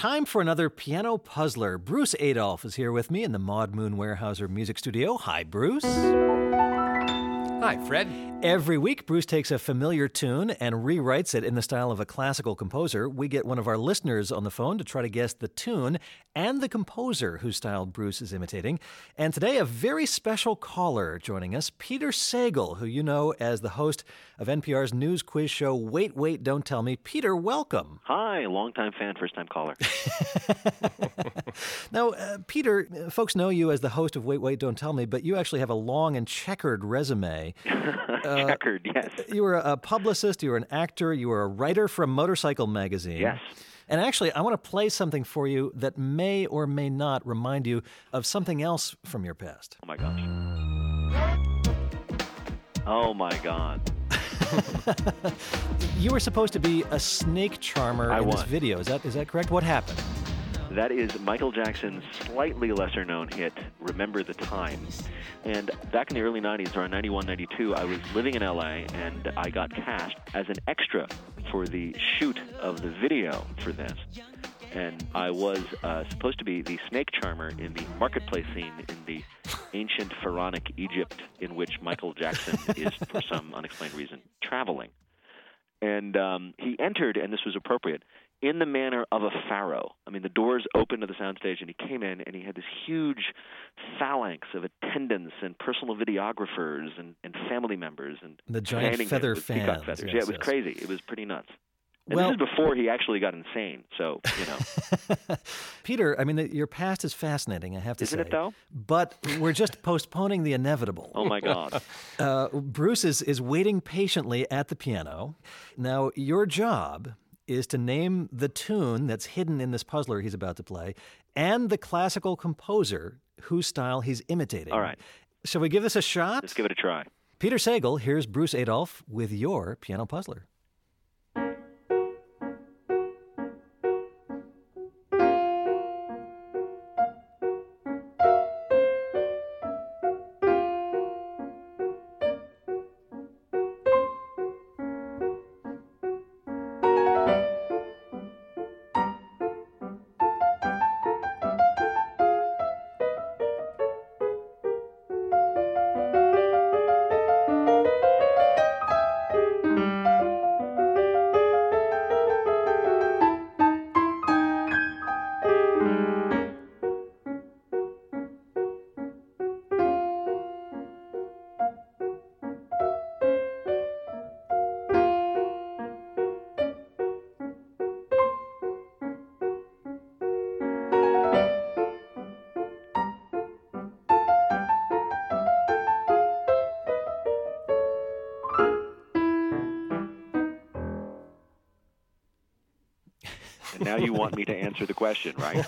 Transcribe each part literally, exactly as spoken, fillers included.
time for another piano puzzler. Bruce Adolphe is here with me in the Maud Moon Weyerhaeuser Music Studio. Hi, Bruce. Hi, Fred. Every week, Bruce takes a familiar tune and rewrites it in the style of a classical composer. We get one of our listeners on the phone to try to guess the tune and the composer whose style Bruce is imitating. And today, a very special caller joining us, Peter Sagal, who you know as the host of N P R's news quiz show, Wait, Wait, Don't Tell Me. Peter, welcome. Hi, longtime fan, first-time caller. Now, uh, Peter, folks know you as the host of Wait, Wait, Don't Tell Me, but you actually have a long and checkered resume. Uh, checkered, yes. You were a publicist, you were an actor, you were a writer for a motorcycle magazine. Yes. And actually, I want to play something for you that may or may not remind you of something else from your past. Oh, my gosh. Oh, my God. You were supposed to be a snake charmer I in was. this video. Is that is that correct? What happened? That is Michael Jackson's slightly lesser-known hit, Remember the Time. And back in the early nineties, around ninety-one, ninety-two, I was living in L A, and I got cast as an extra for the shoot of the video for this. And I was uh, supposed to be the snake charmer in the marketplace scene in the ancient pharaonic Egypt in which Michael Jackson is, for some unexplained reason, traveling. And um, he entered, and this was appropriate, in the manner of a pharaoh. I mean, the doors opened to the soundstage, and he came in, and he had this huge phalanx of attendants and personal videographers and, and family members. And The giant fanning feather him with peacock fans, feathers. yes, yeah, it was yes. crazy. It was pretty nuts. And Well- this is before he actually got insane, so, you know. Peter, I mean, the, your past is fascinating, I have to Isn't say. it, though? But we're just postponing the inevitable. Oh, my God. Uh, Bruce is, is waiting patiently at the piano. Now, your job is to name the tune that's hidden in this puzzler he's about to play and the classical composer whose style he's imitating. All right. Shall we give this a shot? Let's give it a try. Peter Sagal, here's Bruce Adolphe with your piano puzzler. And now you want me to answer the question, right?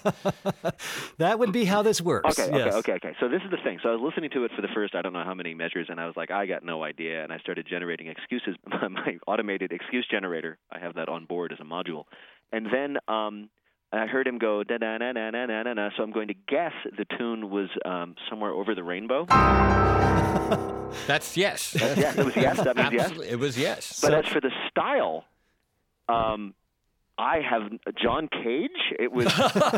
That would be how this works. Okay, yes. okay, okay, okay. So this is the thing. So I was listening to it for the first, I don't know how many measures, and I was like, I got no idea. And I started generating excuses. My automated excuse generator, I have that on board as a module. And then um, I heard him go, da da da da da da da da. So I'm going to guess the tune was um, Somewhere Over the Rainbow. That's yes. That's yes, it was yes. That means yes. Absolutely, it was yes. But as for the style, um, I have John Cage. It was,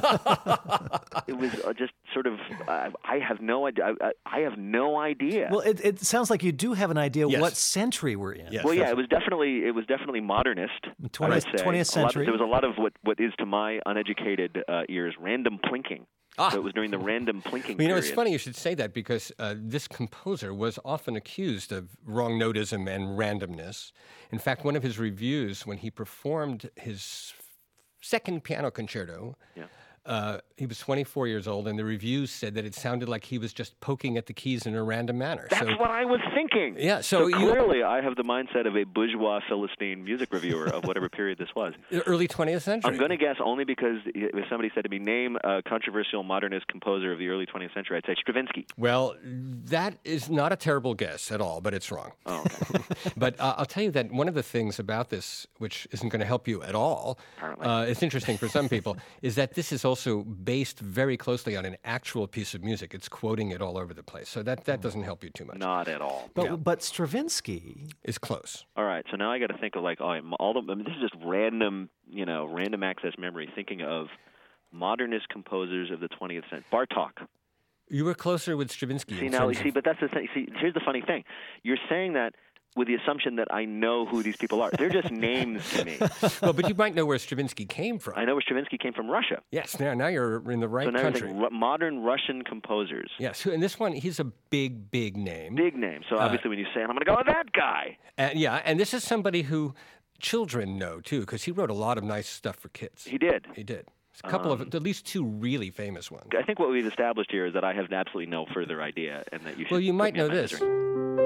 it was uh, just sort of. Uh, I have no idea. I, I have no idea. Well, it, it sounds like you do have an idea Yes. what century we're in. Yes. well, yeah, it was definitely it was definitely modernist. twentieth I would say. twentieth A lot of- century. there was a lot of what, what is to my uneducated uh, ears random plinking. Ah. So it was during the random plinking Well, you know, period. it's funny you should say that because uh, this composer was often accused of wrong notism and randomness. In fact, one of his reviews when he performed his second piano concerto, Yeah. uh, he was twenty-four years old, and the reviews said that it sounded like he was just poking at the keys in a random manner. That's so, what I was thinking. Yeah, so you- clearly I have the mindset of a bourgeois Philistine music reviewer of whatever period this was. the early twentieth century. I'm going to guess only because if somebody said to me, name a controversial modernist composer of the early twentieth century, I'd say Stravinsky. Well, that is not a terrible guess at all, but it's wrong. Oh, okay. But uh, I'll tell you that one of the things about this, which isn't going to help you at all, Apparently. uh, it's interesting for some people, is that this is also also based very closely on an actual piece of music. It's quoting it all over the place. So that, that doesn't help you too much. Not at all. But Yeah. but Stravinsky, It's close. All right, so now I got to think of like, oh, I'm- all the, I mean, this is just random, you know, random access memory, thinking of modernist composers of the twentieth century. Bartók. You were closer with Stravinsky. See, in now, terms see, of- but that's the thing. See, here's the funny thing. You're saying that with the assumption that I know who these people are. They're just names to me. well, but you might know where Stravinsky came from. I know where Stravinsky came from, Russia. Yes, now, now you're in the right So now you're country. thinking Ru- modern Russian composers. Yes, and this one, he's a big, big name. Big name. So obviously when you say, I'm going to go with that guy. And, yeah, and this is somebody who children know, too, because he wrote a lot of nice stuff for kids. He did. He did. A couple Um, of, at least two really famous ones. I think what we've established here is that I have absolutely no further idea, and that you should Well, you put might me on know my this. misery.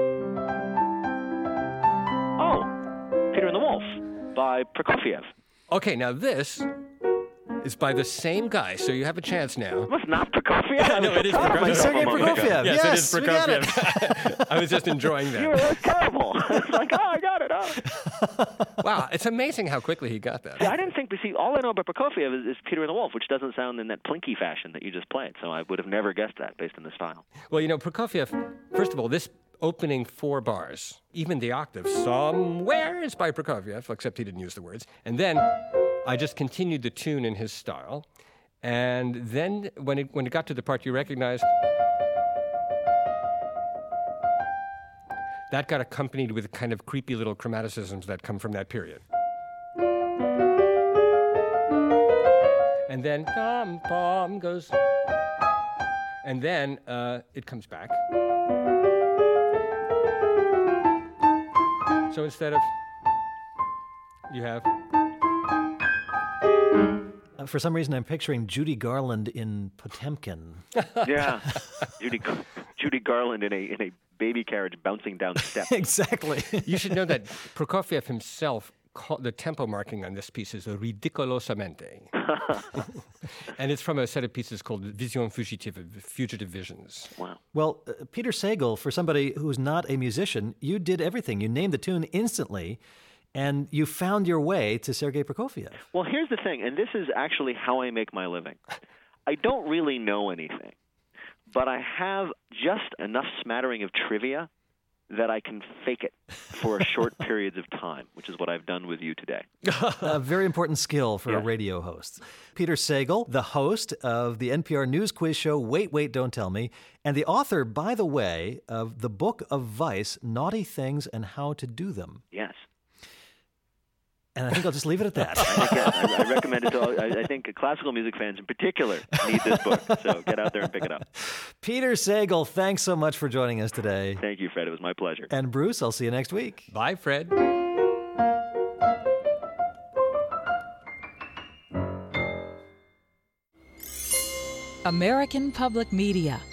Oh, Peter and the Wolf by Prokofiev. Okay, now this is by the same guy, so you have a chance now. Well, it's not Prokofiev. No, it is Oh, my Prokofiev. God, Sergei a moment ago. Prokofiev. Yes, Yes, it we is got it. Prokofiev. I was just enjoying You were that. that's terrible. It's like, oh, I got it. Oh. Wow, it's amazing how quickly he got that. Yeah, I didn't think. But see, all I know about Prokofiev is, is Peter and the Wolf, which doesn't sound in that plinky fashion that you just played. So I would have never guessed that based on the style. Well, you know, Prokofiev, first of all, this opening four bars, even the octave, somewhere is by Prokofiev, except he didn't use the words. And then I just continued the tune in his style. And then when it, when it got to the part you recognized, that got accompanied with kind of creepy little chromaticisms that come from that period. And then, pom, pom goes. And then uh, it comes back. So instead of, you have, Uh, for some reason, I'm picturing Judy Garland in Potemkin. Yeah, Judy Judy Garland in a in a baby carriage bouncing down steps. Exactly. you should know that Prokofiev himself, called, the tempo marking on this piece is ridicolosamente. And it's from a set of pieces called Vision Fugitive, Fugitive Visions. Wow. Well, uh, Peter Sagal, for somebody who's not a musician, you did everything. You named the tune instantly, and you found your way to Sergei Prokofiev. Well, here's the thing, and this is actually how I make my living. I don't really know anything, but I have just enough smattering of trivia that I can fake it for short periods of time, which is what I've done with you today. A very important skill for a Yes. radio host. Peter Sagal, the host of the N P R News quiz show Wait, Wait, Don't Tell Me, and the author, by the way, of the book of Vice, Naughty Things and How to Do Them. Yes. And I think I'll just leave it at that. I, think, yes, I, I recommend it to all. I, I think classical music fans in particular need this book, so get out there and pick it up. Peter Sagal, thanks so much for joining us today. Thank you, Fred. It was my pleasure. And Bruce, I'll see you next week. Bye, Fred. American Public Media